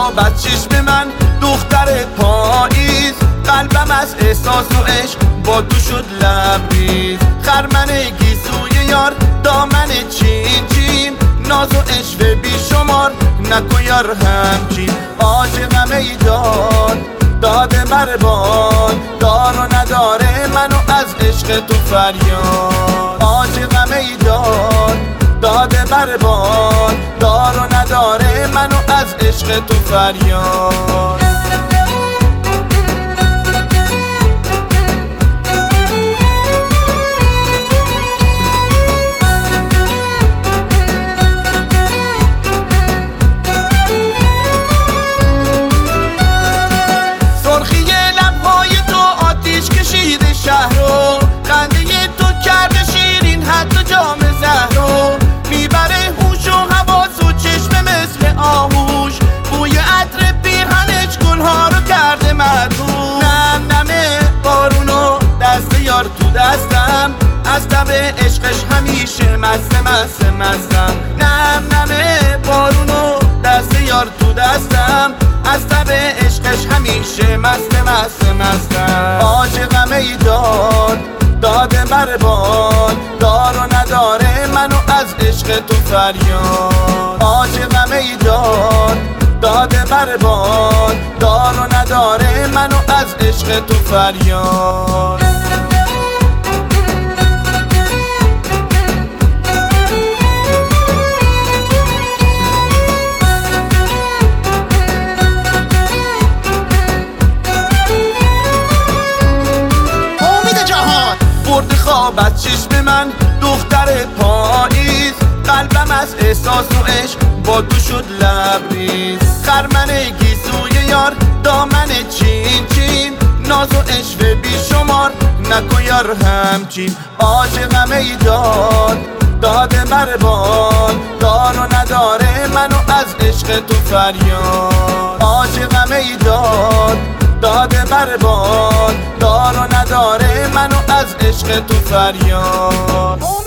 خوابت چشم من دختر پاییز، قلبم از احساس و عشق با تو شد لبریز. خرمن گیسوی یار دامن چین چین، ناز و عشق بی شمار نکن یار همچین. عاشقم ای جان داده بربان، دار و نداره منو از عشق تو فریاد. عاشقم ای جان داده بربان، دار و نداره منو از عشق تو فریاد. شهرو خنده تو کرده شیرین حتی جام زهرو، میبره هوش و حواس و چشم مثل آهوش، بوی عطر پیرهنش گلها رو کرده مدهوش. نم نمه بارونو دست یار تو دستم، از تب عشقش همیشه مستم. نم نمه بارونو دست یار تو دستم، از تب عشقش همیشه مستم. عاشقم ای جان داده بربان، دار و نداره منو از عشق تو فریاد. عاشقم ای جان داده بربان، دار و نداره منو از عشق تو فریاد. خوابت چشم من دختر پاییز، قلبم از احساس و عشق با تو شد لبریز. خرمن گیسوی یار دامن چین چین، ناز و عشق بی شمار نکن یار همچین. عاشقم ای جان داده بربان، دار و نداره منو از عشق تو فریاد. عاشقم ای جان داده بربان، دار و نداره منو از عشق تو فریاد.